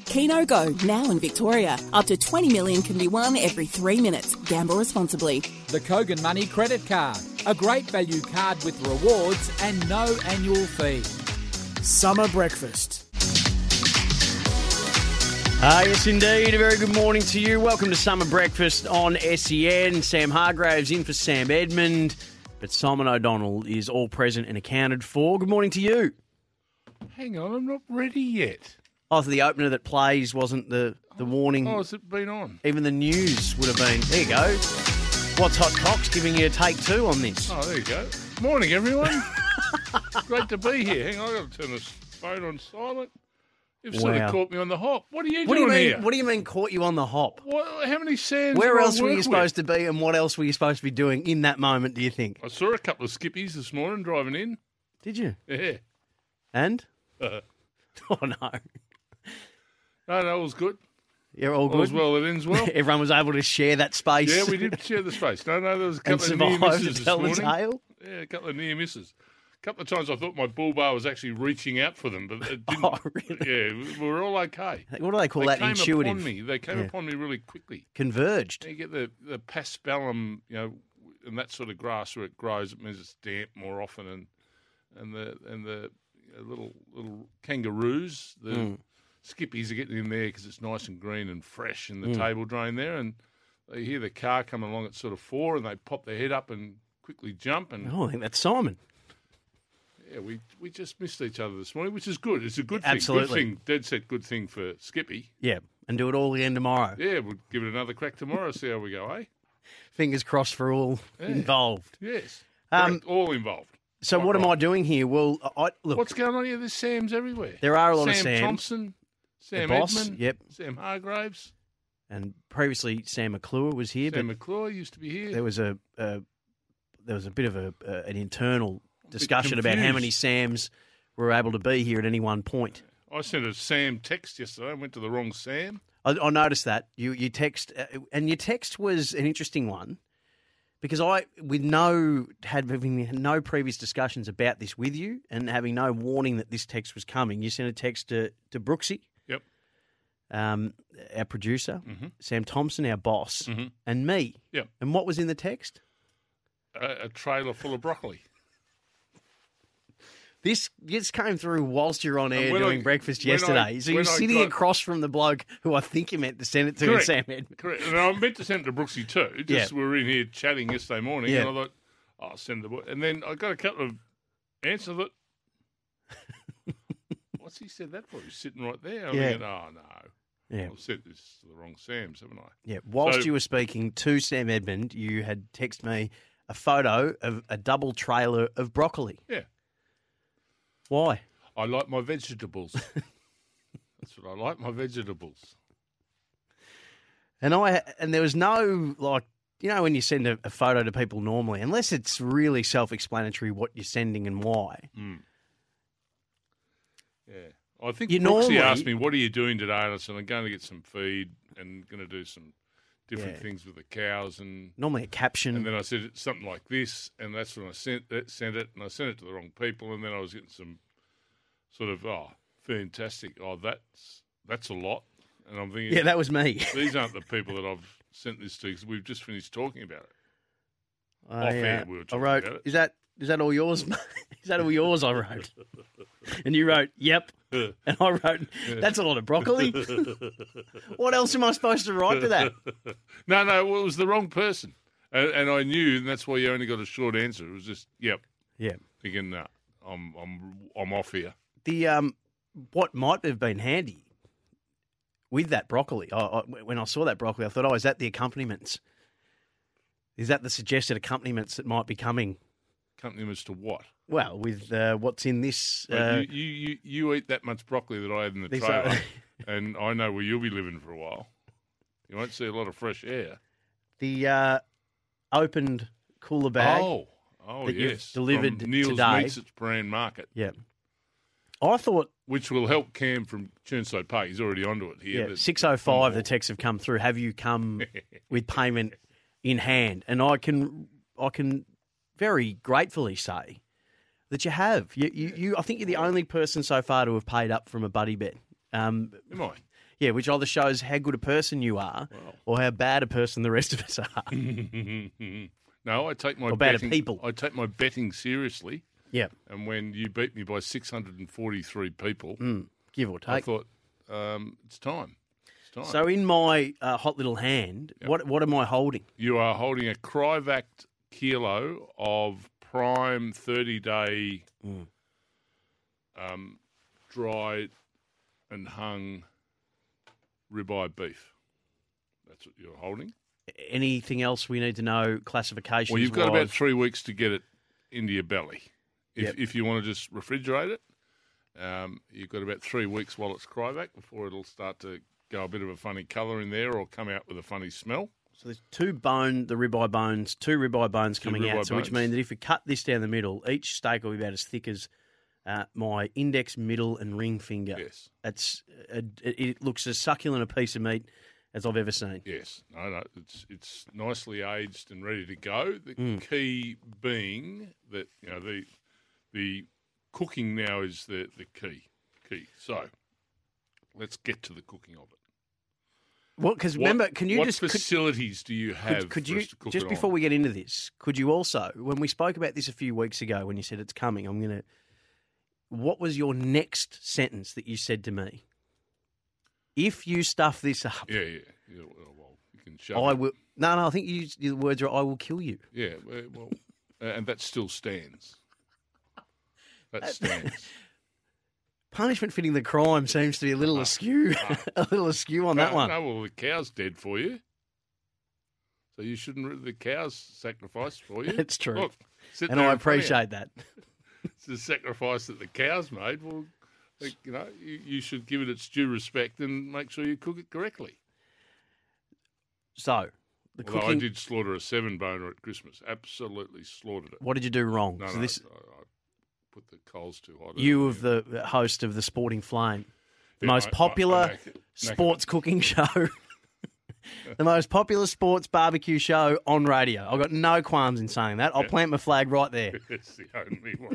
Keno Go, now in Victoria. Up to 20 million can be won every 3 minutes. Gamble responsibly. The Kogan Money Credit Card. A great value card with rewards and no annual fee. Summer breakfast. Yes, indeed. A very good morning to you. Welcome to Summer Breakfast on SEN. Sam Hargraves in for Sam Edmund, but Simon O'Donnell is all present and accounted for. Good morning to you. Hang on, I'm not ready yet. Oh, so the opener that plays wasn't the warning. Oh, has it been on? Even the news would have been. There you go. What's Hot Cox giving you a take two on this? Oh, there you go. Morning, everyone. Great to be here. Hang on, I've got to turn this phone on silent. You've sort of caught me on the hop. What are you doing here? What do you mean caught you on the hop? How many sands Where do I else were work you with? supposed to be and what else were you supposed to be doing in that moment, do you think? I saw a couple of skippies this morning driving in. Did you? Yeah. And? Oh, no. No, it was good. You're all good? All's well that ends well. Everyone was able to share that space. Yeah, we did share the space. No, there was a couple of and near survive misses to this tell the morning. tale? Yeah, a couple of near misses. A couple of times I thought my bull bar was actually reaching out for them, but it didn't. Oh, really? Yeah, we were all okay. What do they call that? Intuitive. They came upon me really quickly. Converged. You get the paspalum, and that sort of grass where it grows. It means it's damp more often, and the little kangaroos, the skippies are getting in there because it's nice and green and fresh in the table drain there, and they hear the car coming along at sort of 4, and they pop their head up and quickly jump. And I think that's Simon. yeah, we just missed each other this morning, which is good. It's a good thing. Absolutely. Good thing. Dead set good thing for Skippy. Yeah, and do it all again tomorrow. Yeah, we'll give it another crack tomorrow, see how we go, eh? Fingers crossed for all involved. Yes. Correct. All involved. So what am I doing here? Well, look. What's going on here? There's Sams everywhere. There are a lot of Sam Sams. Thompson, Sam The boss, Edmund, yep. Sam Hargraves. And previously Sam McClure was here. Sam but McClure used to be here. There was a bit of an internal discussion about how confused. many Sams were able to be here at any one point. I sent a Sam text yesterday. I went to the wrong Sam. I noticed that. You text, and your text was an interesting one because having no previous discussions about this with you and having no warning that this text was coming, you sent a text to Brooksy, Yep. our producer, Sam Thompson, our boss, and me. Yep. And what was in the text? A trailer full of broccoli. This came through whilst you're on air when doing I- breakfast when yesterday. So you're when I sitting got- across from the bloke who I think you meant to send it to, Correct. Sam Edmund. Correct. And I meant to send it to Brooksy too. Just Yeah. we were in here chatting yesterday morning, Yeah. and I thought, I'll send the boy. And then I got a couple of answers that. What's he said that for? He's sitting right there. I'm Yeah. thinking, oh no, Yeah. I've sent this to the wrong Sam's, haven't I? Yeah. Whilst So- you were speaking to Sam Edmund, you had texted me a photo of a double trailer of broccoli. Yeah. Why? I like my vegetables. That's what I like, my vegetables. And there was no, like, when you send a photo to people normally, unless it's really self-explanatory what you're sending and why. Yeah. I think You Brooksy normally- asked me, what are you doing today? And I said, I'm going to get some feed and going to do some different Yeah. things with the cows. And Normally a caption. then I said it's something like this, and that's when I sent it, and I sent it to the wrong people, and then I was getting some sort of, fantastic, that's a lot. And I'm thinking, Yeah, that was me. these aren't the people that I've sent this to because we've just finished talking about it. I we were I talking wrote, about it. is that all yours, mate? Is that all yours, I wrote? And you wrote, yep. And I wrote, that's a lot of broccoli. What else am I supposed to write to that? No, well, it was the wrong person. And I knew, and that's why you only got a short answer. It was just, yep. Yeah. Thinking, no, I'm off here. The what might have been handy with that broccoli, when I saw that broccoli, I thought, is that the accompaniments? Is that the suggested accompaniments that might be coming? Accompaniments to what? Well, with what's in this. You eat that much broccoli that I had in the These trailer, are- and I know where you'll be living for a while. You won't see a lot of fresh air. The opened cooler bag. Oh, that you've yes. delivered From Neil's today. Meats, it's brand market. Yeah. I thought, Which will help Cam from Churnside Park. He's already onto it here. yeah, 6:05, the texts have come through. Have you come with payment in hand? And I can very gratefully say that you have. You I think you're the only person so far to have paid up from a buddy bet Am I? Yeah, which either shows how good a person you are or how bad a person the rest of us are. No, I take my people. I take my betting seriously. Yeah. And when you beat me by 643 people, give or take. I thought it's time. It's time. So in my hot little hand, what am I holding? You are holding a Cryovac kilo of prime 30-day dried and hung ribeye beef. That's what you're holding. Anything else we need to know classification? Well, you've got about 3 weeks to get it into your belly. Yep. If you want to just refrigerate it, you've got about 3 weeks while it's Cryovac before it'll start to go a bit of a funny colour in there or come out with a funny smell. So there's two ribeye bones coming out, which means that if you cut this down the middle, each steak will be about as thick as my index, middle, and ring finger. Yes. It looks as succulent a piece of meat as I've ever seen. Yes. No, it's nicely aged and ready to go. The key being that, the cooking now is the key. So let's get to the cooking of it. Well, because remember, what facilities do you have could for you us to cook just it before on? we get into this, could you also, when we spoke about this a few weeks ago, when you said it's coming, what was your next sentence that you said to me? If you stuff this up, Yeah, well, you can show I it. will. No, I think the words are, I will kill you. Yeah, well, and that still stands. That stands. Punishment fitting the crime seems to be a little askew, on that one. No, well, the cow's dead for you. So you shouldn't the cow's sacrificed for you. It's true. Look, sit And there I in front of you. appreciate that. It's the sacrifice that the cow's made. Well, you should give it its due respect and make sure you cook it correctly. So, Although I did slaughter a 7-boner at Christmas. Absolutely slaughtered it. What did you do wrong? No, So I put the coals too hot. You of the host of the Sporting Flame, the Yeah, most popular I sports cooking show, the most popular sports barbecue show on radio. I've got no qualms in saying that. I'll plant my flag right there. It's the only one.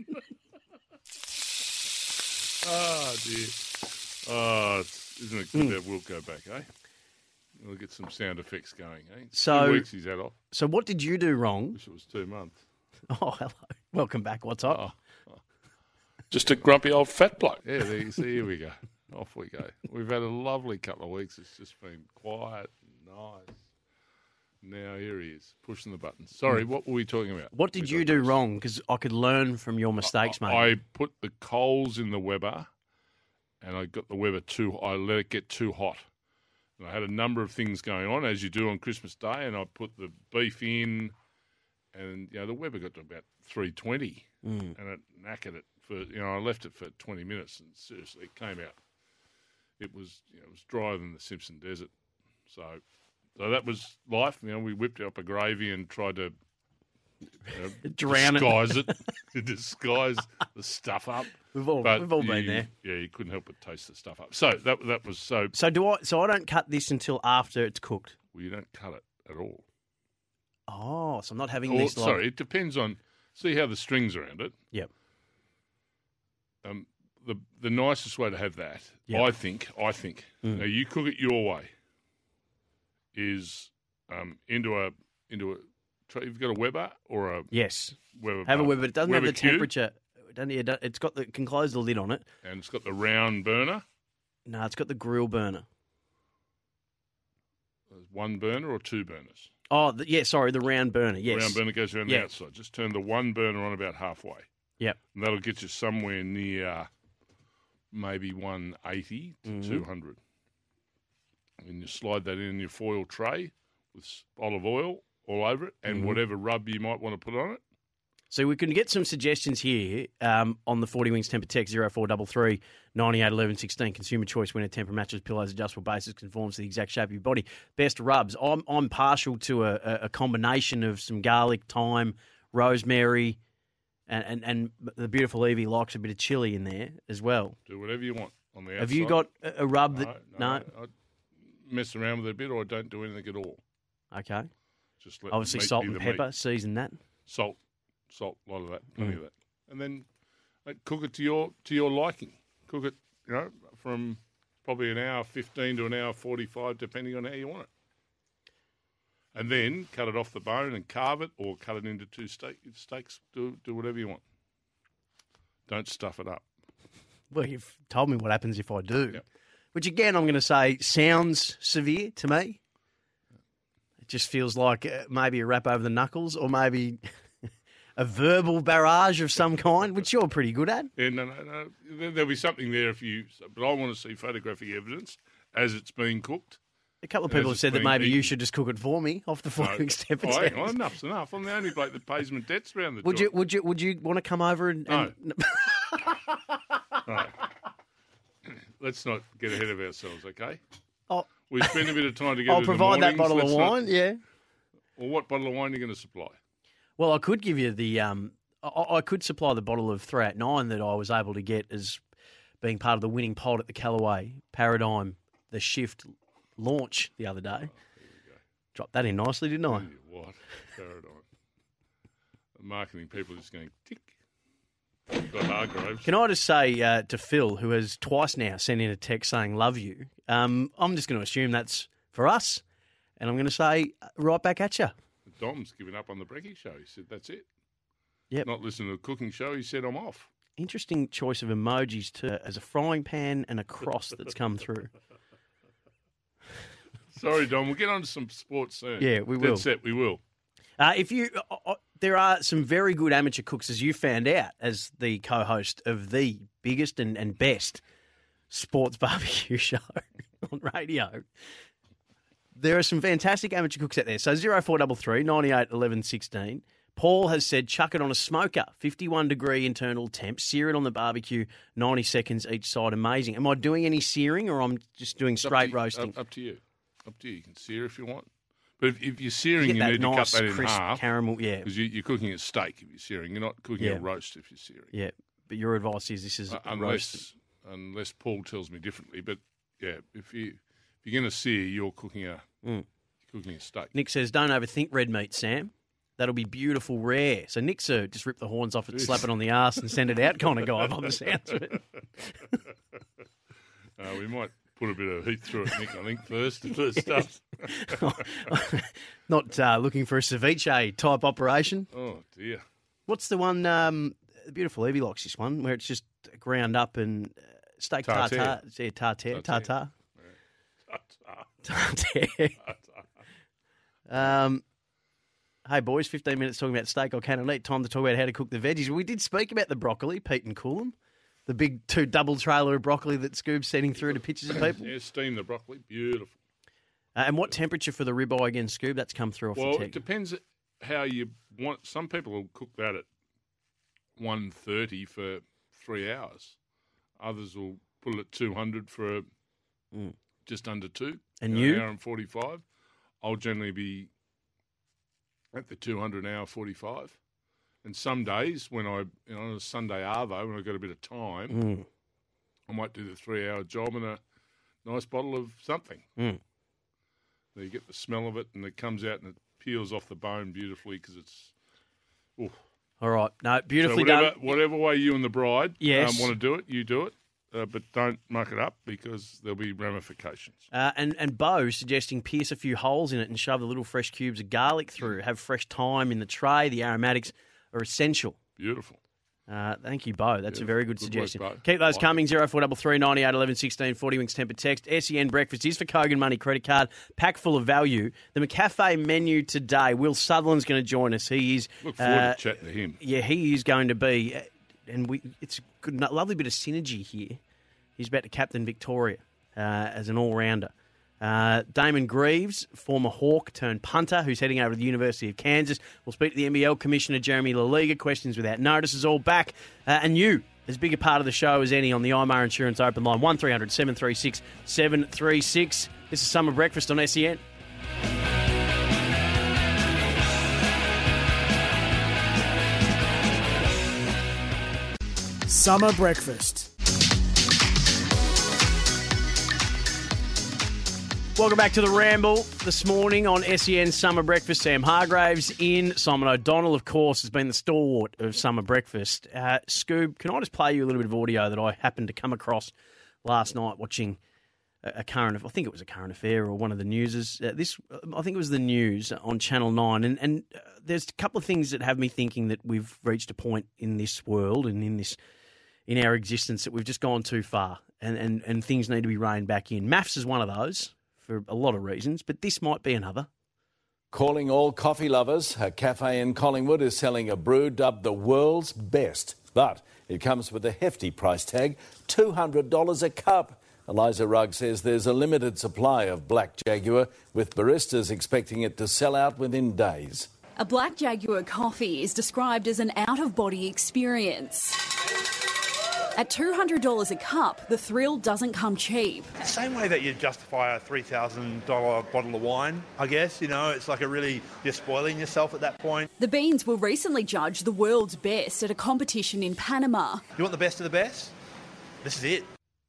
Oh, dear. Oh, isn't it good that we'll go back, eh? We'll get some sound effects going, eh? So- 2 weeks he's had off. So what did you do wrong? Wish it was 2 months. Oh, hello. Welcome back. What's up? Just a grumpy old fat bloke. Yeah, there you see, here we go. Off we go. We've had a lovely couple of weeks. It's just been quiet and nice. Now here he is, pushing the buttons. Sorry, what were we talking about? What did you do wrong? Because I could learn from your mistakes, mate. I put the coals in the Weber, and I got the Weber I let it get too hot. And I had a number of things going on, as you do on Christmas Day, and I put the beef in, and the Weber got to about 320, and it knackered it for. I left it for 20 minutes, and seriously, it came out. It was drier than the Simpson Desert, so that was life. We whipped up a gravy and tried to Drown it. disguise the stuff up. We've all been there. Yeah, you couldn't help but taste the stuff up. So that was so. So I don't cut this until after it's cooked. Well, you don't cut it at all. Oh, so I'm not having this. Sorry, it depends on. See how the strings around it. Yep. The nicest way to have that, Yep. I think. Now you cook it your way. Is into a. You've got a Weber or a Yes. Weber. Have a Weber, but it doesn't have the cube, temperature. It's got can close the lid on it. and it's got the round burner. No, it's got the grill burner. There's one burner or two burners. Oh, sorry, the round burner. Yes. The round burner goes around the outside. Just turn the one burner on about halfway. Yep. And that'll get you somewhere near maybe 180 to 200. And you slide that in your foil tray with olive oil all over it and whatever rub you might want to put on it. So we can get some suggestions here on the 40 Wings Temper Tech 0433 98 11 16. Consumer choice winner temper mattress, pillows, adjustable bases, conforms to the exact shape of your body. Best rubs. I'm partial to a combination of some garlic, thyme, rosemary, and the beautiful Evie likes a bit of chili in there as well. Do whatever you want on the outside. Have you got a rub that... No? I mess around with it a bit or I don't do anything at all. Okay. Just let Obviously the meat salt be and the pepper, meat. season that. Salt, a lot of that, plenty of that. And then cook it to your liking. Cook it, from probably an hour 15 to an hour 45, depending on how you want it. And then cut it off the bone and carve it, or cut it into two steaks. Do whatever you want. Don't stuff it up. Well, you've told me what happens if I do. Yep. Which, again, I'm going to say sounds severe to me. It just feels like maybe a rap over the knuckles, or maybe a verbal barrage of some kind, which you're pretty good at. Yeah, no. There'll be something there but I want to see photographic evidence as it's being cooked. A couple of people have said that maybe you should just cook it for me off the 4 weeks temper test. Enough's enough. I'm the only bloke that pays my debts around the joint. Would you want to come over and... No. Right. Let's not get ahead of ourselves, okay? We spend a bit of time together. I'll provide that bottle of wine, yeah. Well, what bottle of wine are you going to supply? Well, I could give you the... I could supply the bottle of 389 that I was able to get as being part of the winning pot at the Callaway Paradigm, the Shift launch the other day. There we go. Dropped that in nicely, didn't I? What? Paradigm. The marketing people are just going tick. Got Hargroves. Can I just say to Phil, who has twice now sent in a text saying love you, I'm just going to assume that's for us, and I'm going to say right back at you. Dom's given up on the Brekkie show. He said that's it. Yep. Not listening to the cooking show. He said I'm off. Interesting choice of emojis too, as a frying pan and a cross that's come through. Sorry, Dom. We'll get on to some sports soon. Yeah, we will. That's it. We will. There are some very good amateur cooks, as you found out, as the co-host of the biggest and best sports barbecue show on radio. There are some fantastic amateur cooks out there. So 0433 98 11 16. Paul has said, chuck it on a smoker, 51-degree internal temp, sear it on the barbecue, 90 seconds each side. Amazing. Am I doing any searing, or I'm just doing straight roasting? Up to you. Up to you. You can sear if you want. But if you're searing, you need nice, to cut that in crisp half. Caramel, yeah. Because you're cooking a steak if you're searing. You're not cooking a roast if you're searing. Yeah, but your advice is this is roasted. Unless Paul tells me differently. But, yeah, if you're going to sear, you're cooking a steak. Nick says, don't overthink red meat, Sam. That'll be beautiful rare. So Nick's just rip the horns off it, slap it on the arse and send it out kind of guy by the sounds of it. We might put a bit of heat through it, Nick, I think, first stuff. Not looking for a ceviche type operation. Oh, dear. What's the one, beautiful Evie likes this one, where it's just ground up and steak tartare. Yeah, tartare. Tartare. Hey, boys, 15 minutes talking about steak I cannot eat. Time to talk about how to cook the veggies. We did speak about the broccoli, Pete and Coolum, the big 2 double trailer of broccoli that Scoob's sending through to pictures of people. Yeah, steam the broccoli. Beautiful. And what temperature for the ribeye again, Scoob? That's come through off the text. Well, it depends how you want. Some people will cook that at 130 for 3 hours. Others will put it at 200 for just under 2. And an hour and 45. I'll generally be at the 200 hour 45. And some days when on a Sunday arvo, when I've got a bit of time, I might do the 3-hour job and a nice bottle of something. So you get the smell of it and it comes out and it peels off the bone beautifully because it's... Oof. All right. No, beautifully done. done. Whatever way you and the bride want to do it, you do it. But don't muck it up because there'll be ramifications. And Bo suggesting pierce a few holes in it and shove the little fresh cubes of garlic through. Have fresh thyme in the tray. The aromatics are essential. Beautiful. Thank you, Bo. That's a very good suggestion. Work, Keep those coming. 0433 98 11 16 40 Winks Temper text. SEN Breakfast is for Kogan Money credit card. Pack full of value. The McCafe menu today. Will Sutherland's going to join us. He is. Look forward to chatting to him. Yeah, he is going to be. And it's a good, lovely bit of synergy here. He's about to captain Victoria as an all-rounder. Damon Greaves, former Hawk turned punter, who's heading over to the University of Kansas. We'll speak to the NBL Commissioner, Jeremy LaLiga. Questions without notice is all back. And you, as big a part of the show as any on the IMAR Insurance Open Line, 1300 736 736. This is Summer Breakfast on SEN. Summer Breakfast. Welcome back to the Ramble this morning on SEN Summer Breakfast. Sam Hargraves in. Simon O'Donnell, of course, has been the stalwart of Summer Breakfast. Scoob, can I just play you a little bit of audio that I happened to come across last night watching I think it was a current affair or one of the newses. I think it was the news on Channel 9. And there's a couple of things that have me thinking that we've reached a point in this world and in our existence that we've just gone too far and things need to be reined back in. Maths is one of those for a lot of reasons, but this might be another. Calling all coffee lovers, a cafe in Collingwood is selling a brew dubbed the world's best. But it comes with a hefty price tag, $200 a cup. Eliza Rugg says there's a limited supply of Black Jaguar, with baristas expecting it to sell out within days. A Black Jaguar coffee is described as an out-of-body experience. At $200 a cup, the thrill doesn't come cheap. Same way that you justify a $3,000 bottle of wine, I guess. It's like you're spoiling yourself at that point. The beans were recently judged the world's best at a competition in Panama. You want the best of the best? This is it.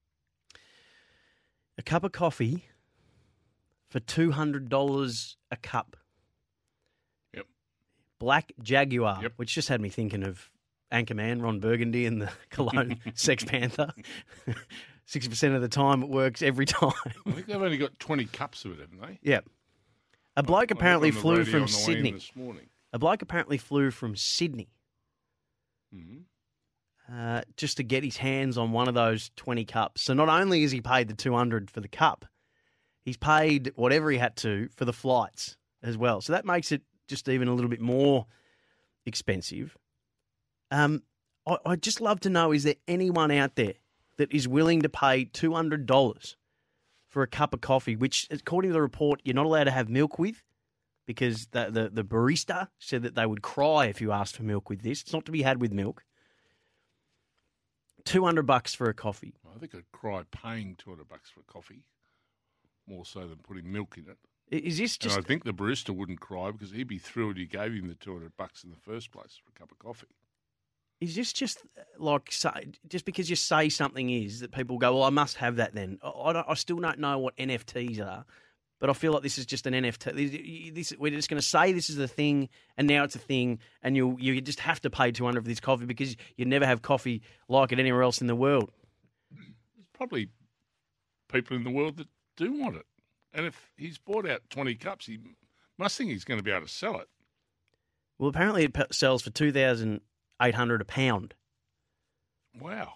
A cup of coffee for $200 a cup. Yep. Black Jaguar, Yep. which just had me thinking of Anchorman, Ron Burgundy, and the Cologne Sex Panther. 60% of the time it works every time. I think they've only got 20 cups of it, haven't they? Yeah. A bloke apparently I heard on the flew radio from on the way in Sydney. this morning. A bloke apparently flew from Sydney Mhm. just to get his hands on one of those 20 cups. So not only is he paid the $200 for the cup, he's paid whatever he had to for the flights as well. So that makes it just even a little bit more expensive. I'd just love to know, is there anyone out there that is willing to pay $200 for a cup of coffee, which, according to the report, you're not allowed to have milk with, because the barista said that they would cry if you asked for milk with this. It's not to be had with milk. $200 for a coffee. I think I'd cry paying $200 for coffee, more so than putting milk in it. Is this just... And I think the barista wouldn't cry because he'd be thrilled you gave him the $200 in the first place for a cup of coffee. Is this just like, just because you say something is that people go, well, I must have that then? I still don't know what NFTs are, but I feel like this is just an NFT. We're just going to say this is the thing, and now it's a thing, and you just have to pay $200 for this coffee because you never have coffee like it anywhere else in the world. There's probably people in the world that do want it. And if he's bought out 20 cups, he must think he's going to be able to sell it. Well, apparently it sells for $2,800 a pound. Wow.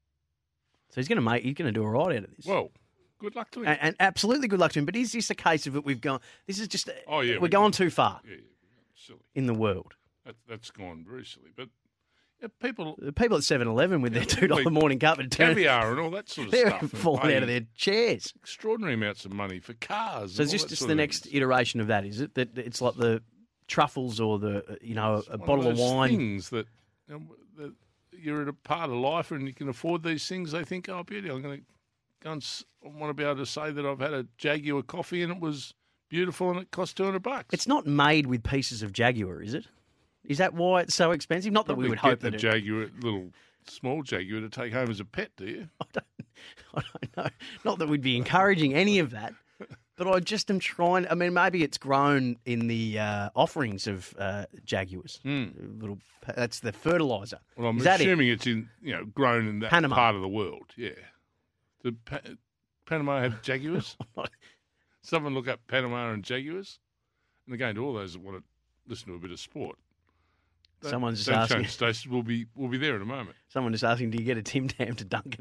So he's going to do all right out of this. Well, good luck to him. And absolutely good luck to him. But is this a case of it? We've gone. This is just. Oh, yeah, we're going too far. Yeah, silly. In the world. That's gone very silly. But yeah, people The people at 7-Eleven with their $2 like morning cup and caviar and all that sort of they're stuff. falling out of their chairs. Extraordinary amounts of money for cars. So and it's all that just sort the of next things. iteration of that, is it? That it's like the truffles or the a One bottle of those wine. Things that, that you're at a part of life and you can afford these things. They think, oh, beauty, I'm going to go and I want to be able to say that I've had a Jaguar coffee and it was beautiful and it cost $200. It's not made with pieces of Jaguar, is it? Is that why it's so expensive? Not that we Probably would hope get that the Jaguar, little small Jaguar, to take home as a pet, do you? I don't know. Not that we'd be encouraging any of that, but I just am trying. I mean, maybe it's grown in the offerings of Jaguars. That's the fertiliser. Well, I'm Is that assuming it's in grown in that Panama. part of the world. Yeah. Did Panama have Jaguars? Someone look up Panama and Jaguars, and again, to all those that want to listen to a bit of sport. Someone's just don't asking. change stations. We'll be there in a moment. Someone just asking, do you get a Tim Tam to dunk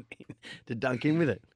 in with it?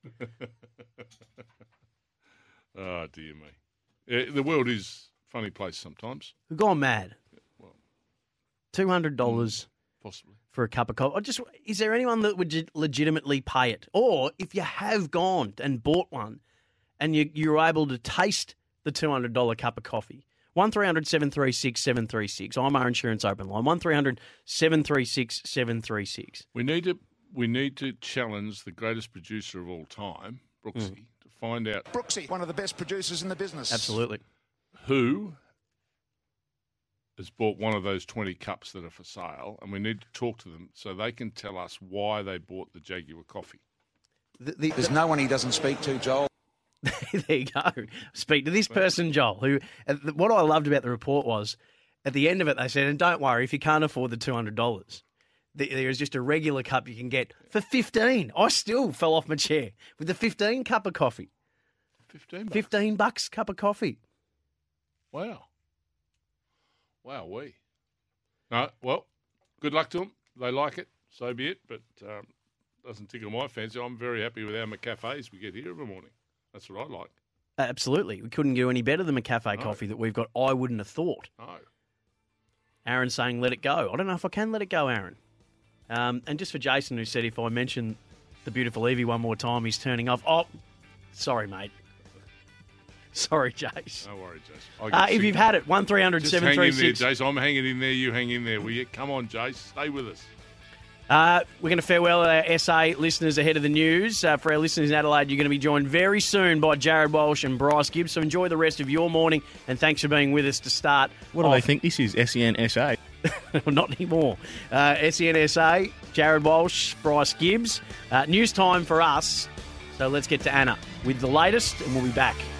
Oh dear me, yeah, the world is a funny place sometimes. We've gone mad. Well, $200 possibly. for a cup of coffee. Is there anyone that would legitimately pay it? Or if you have gone and bought one and you're able to taste the $200 cup of coffee, 1300 736 736. I'm our insurance open line. 1300 736 736. We need to challenge the greatest producer of all time, Brooksy, to find out Brooksy, one of the best producers in the business. Absolutely. who has bought one of those 20 cups that are for sale, and we need to talk to them so they can tell us why they bought the Jaguar coffee. There's no one he doesn't speak to, Joel. There you go. Speak to this person, Joel, who, what I loved about the report was, at the end of it, they said, and don't worry, if you can't afford the $200, there is just a regular cup you can get for $15. I still fell off my chair with the 15 cup of coffee. $15. $15 cup of coffee. Wow. Wow, No, well, good luck to them. They like it, so be it, but doesn't tickle my fancy. I'm very happy with how McCafes we get here every morning. That's what I like. Absolutely. We couldn't do any better than McCafe coffee that we've got. I wouldn't have thought. No. Aaron saying, let it go. I don't know if I can let it go, Aaron. And just for Jason, who said if I mention the beautiful Evie one more time, he's turning off. Oh, sorry, mate. Sorry, Jace. No worries, Jace. If you've had it, 1300 Just hang in there, 736. Jace. I'm hanging in there. You hang in there. Will you? Come on, Jace. Stay with us. We're going to farewell our SA listeners ahead of the news. For our listeners in Adelaide, you're going to be joined very soon by Jared Walsh and Bryce Gibbs. So enjoy the rest of your morning, and thanks for being with us to start. What do they think this is, SENSA? Not anymore. SENSA, Jared Walsh, Bryce Gibbs. News time for us. So let's get to Anna with the latest, and we'll be back.